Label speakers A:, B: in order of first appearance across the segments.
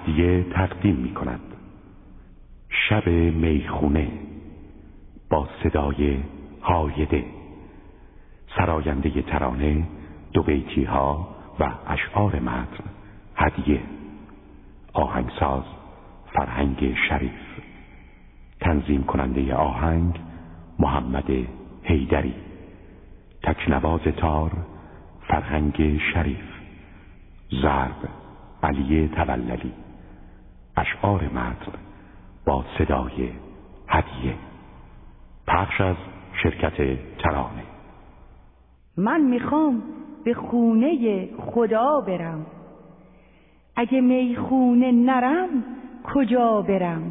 A: هدیه تقدیم می کند. شب میخونه با صدای هایده، سراینده ترانه، دو بیتی ها و اشعار متن. هدیه. آهنگساز فرهنگ شریف. تنظیم کننده آهنگ محمد حیدری. تکنواز تار فرهنگ شریف. ضرب علی توللی. اشعار متن با صدای هدیه. پخش از شرکت ترانه.
B: من میخوام به خونه خدا برم، اگه میخونه نرم کجا برم؟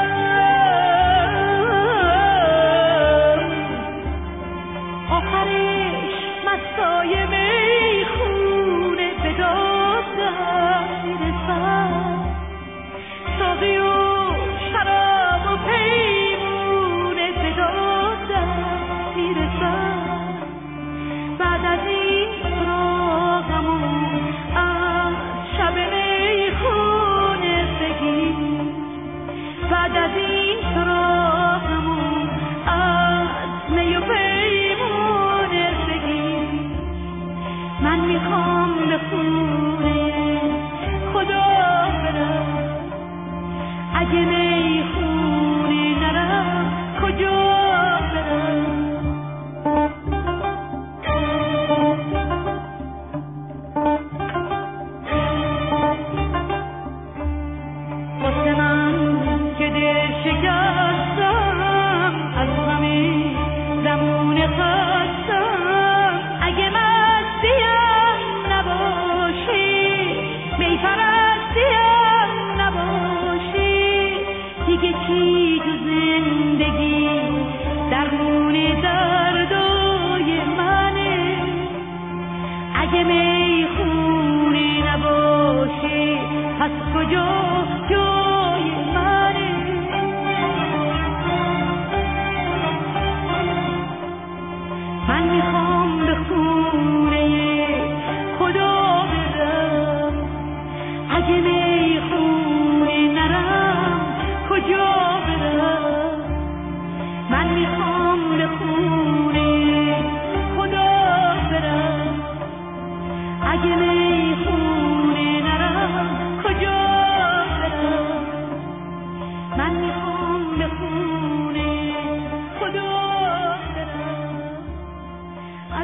C: آخر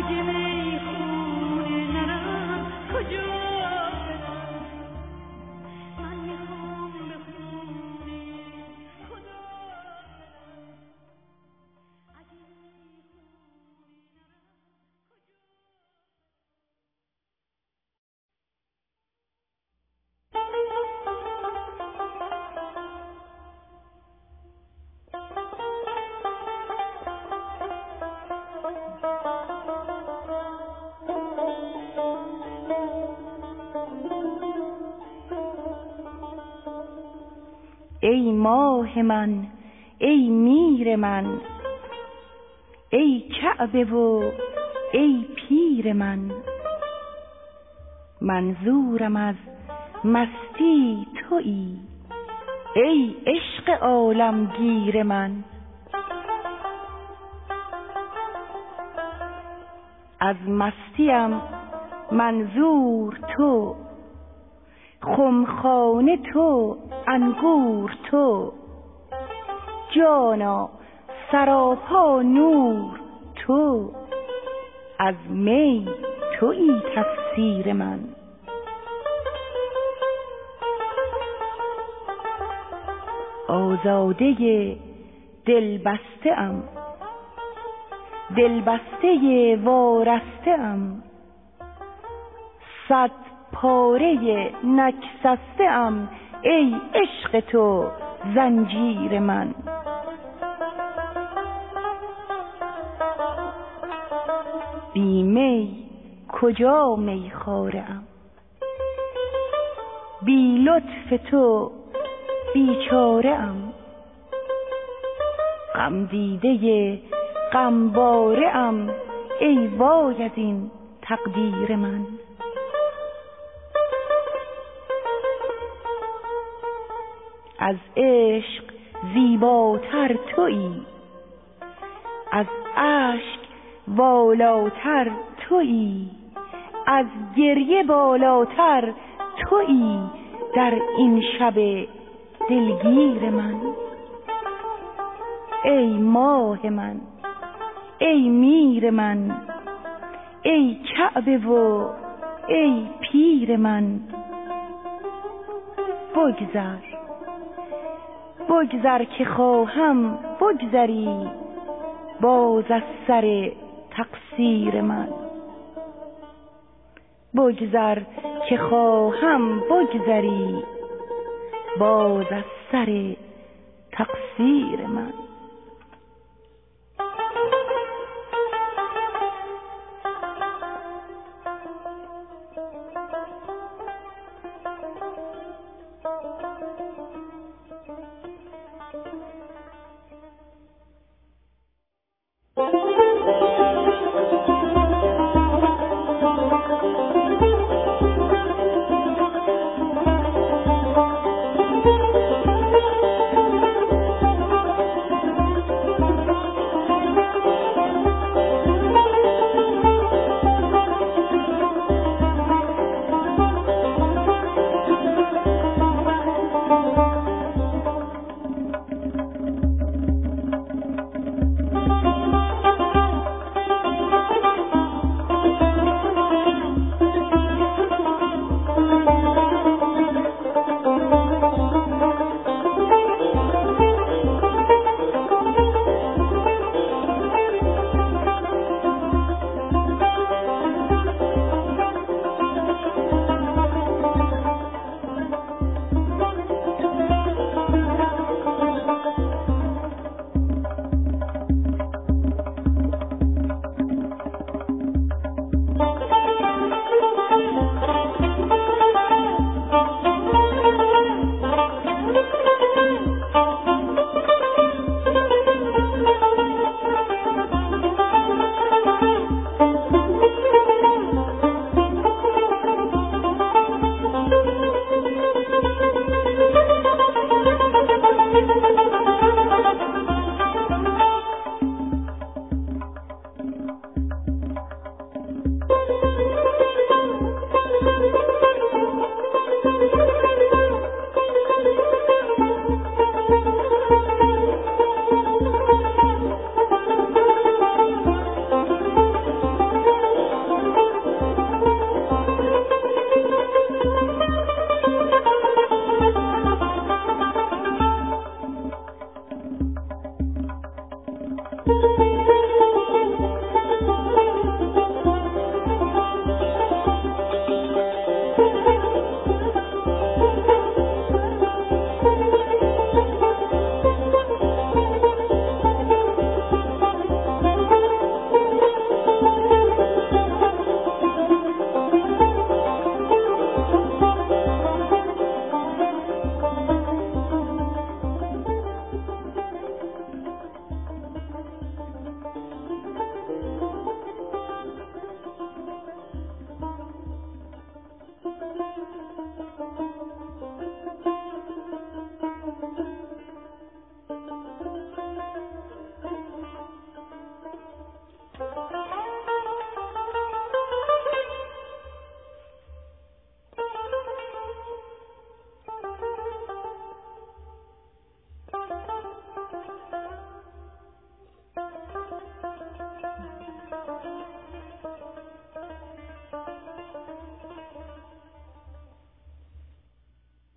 B: ای ماه من، ای میر من، ای کعبه و ای پیر من، منظورم از مستی تویی، ای عشق عالمگیر من. از مستیم منظور تو، خمخانه تو، انگور تو، جانا سراپا نور تو، از می تویی تفسیر من. آزاده دلبسته ام، دلبسته وارسته ام، صد پاره نگسسته ام، ای عشق تو زنجیر من. بی می کجا میخواره ام، بی لطف تو بیچاره ام، غم دیده غمباره ام، ای وای از این تقدیر من. از عشق زیباتر تویی، از اشک والاتر تویی، از گریه بالاتر تویی، در این شب دلگیر من. ای ماه من، ای میر من، ای کعبه و ای پیر من، بگذر بگذر که خواهم بگذری باز از سر تقصیر من. بگذر که خواهم بگذری باز از سر تقصیر من.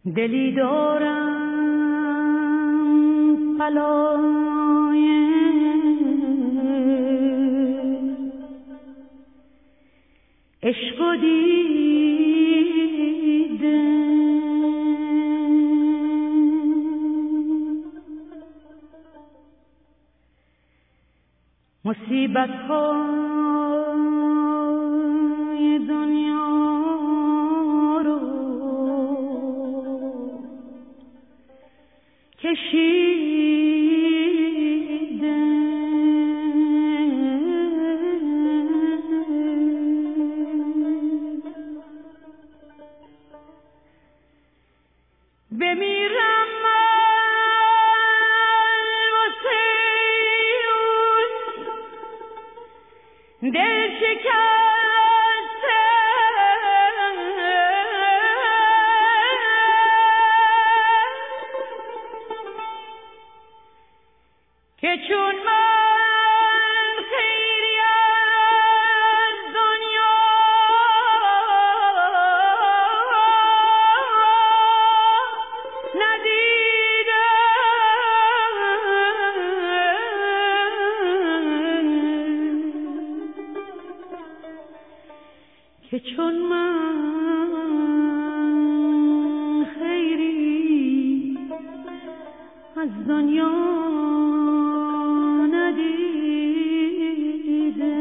B: دلی دارم بلای عشق و دیده، مصیبت های دنیا رو کشیده، بمیرم واسه اون دل شکسته که چون من خیری از دنیا که چون من خیری از دنیا ندیده.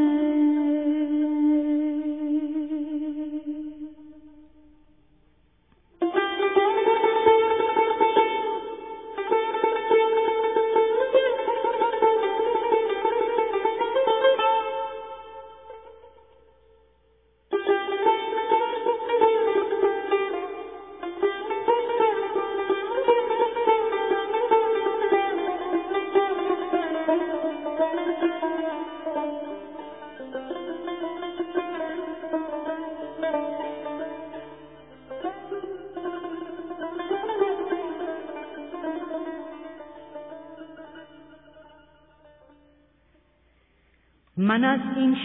B: من از این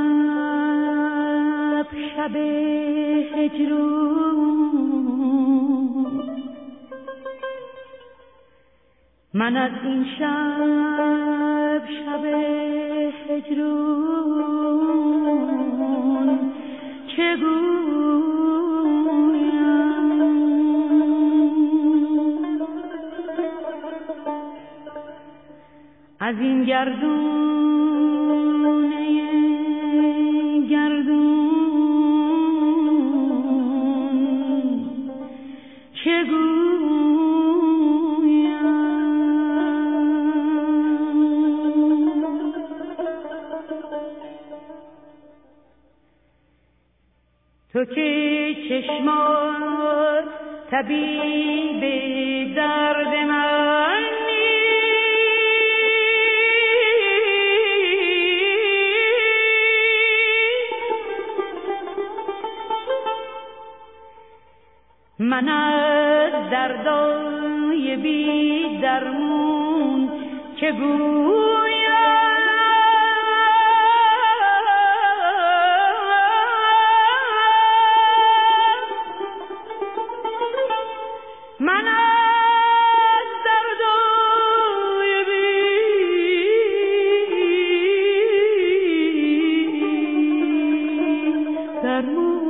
B: شب هجرون، من از این شب هجرون چه گویم، از این گردون چه گویم، تو که چشمات طبیب درد منی، من از دردای بی درمون چه گویم، من از دردای بی درمون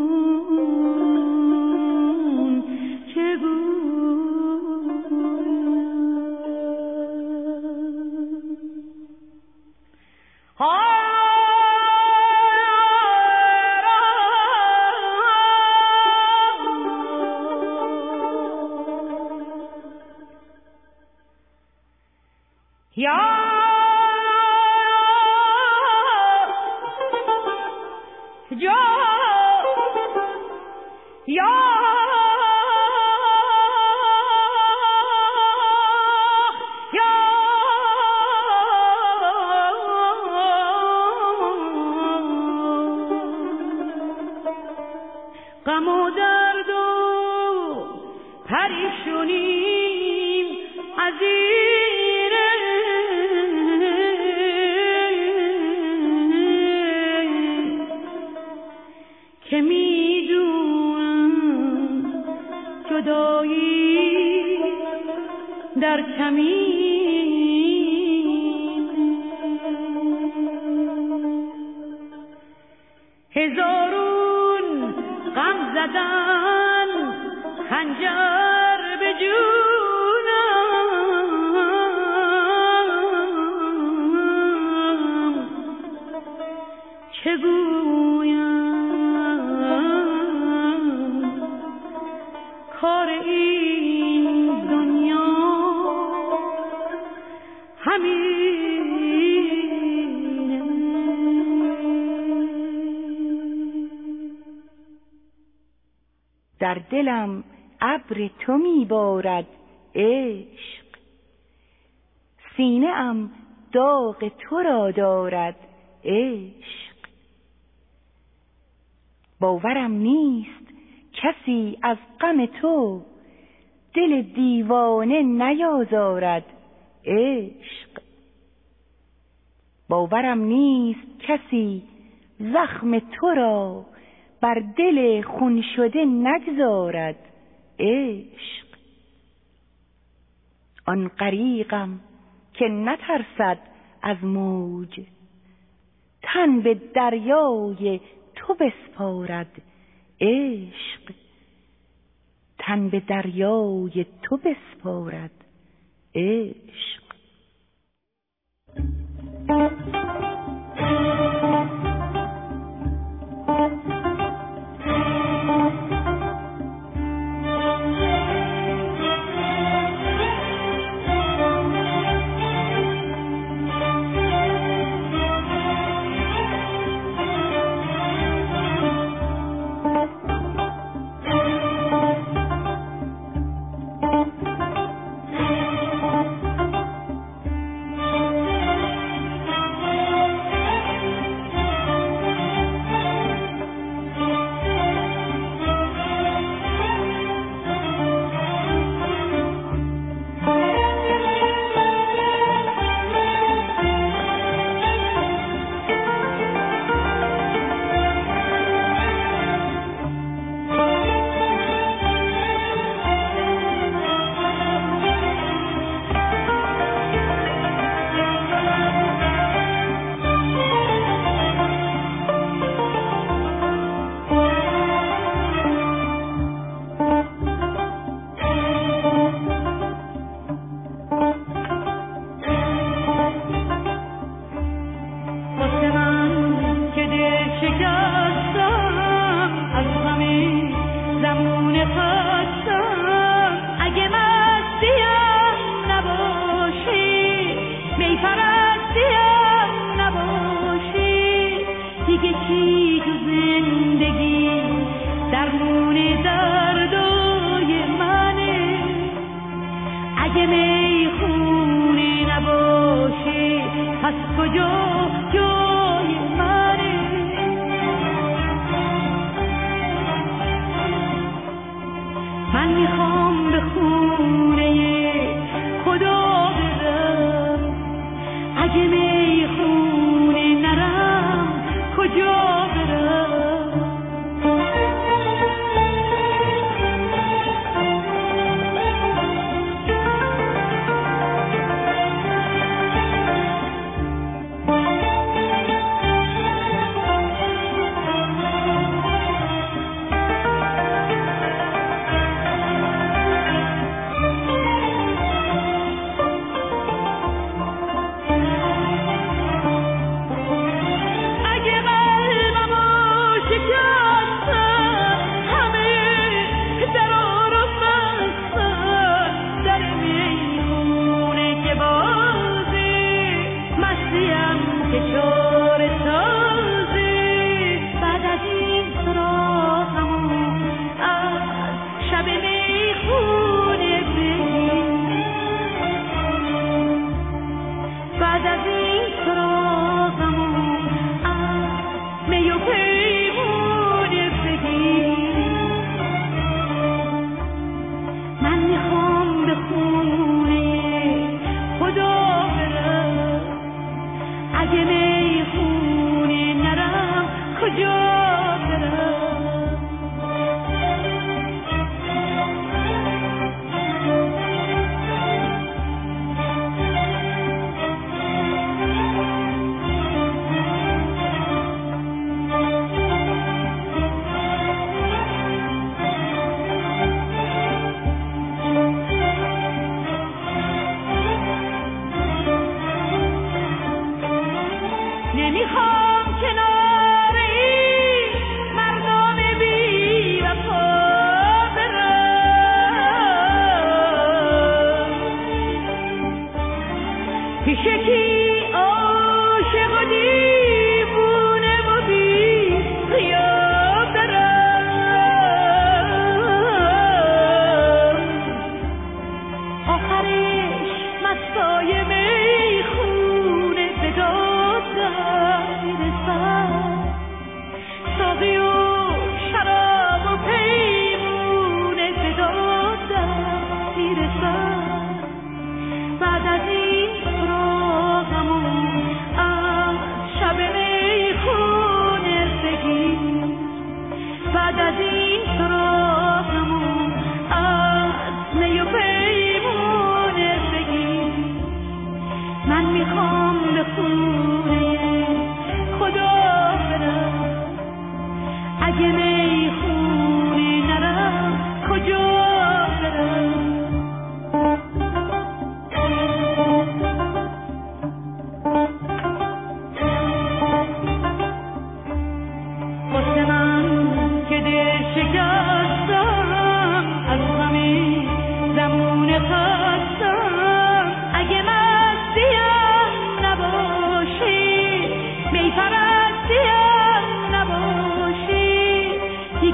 B: غم و درد و پریشونیم از اینه که میدونم جدای در کمین، هزارون غم زدن خنجر به جونم، چه گویم کار این دنیا همینه. در دلم ابر تو میبارد عشق، سینه ام داغ تو را دارد عشق. باورم نیست کسی از غم تو دل دیوانه نیازارد عشق. باورم نیست کسی زخم تو را بر دل خون شده نگذارد عشق. آن غریقم که نترسد از موج، تن به دریای تو بسپارد عشق. تن به دریای تو بسپارد عشق.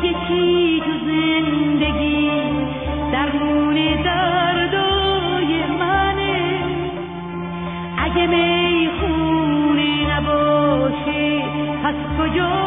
B: یکی تو زندگی درمون دردای منه. اگه میخونه نباشه پس کجا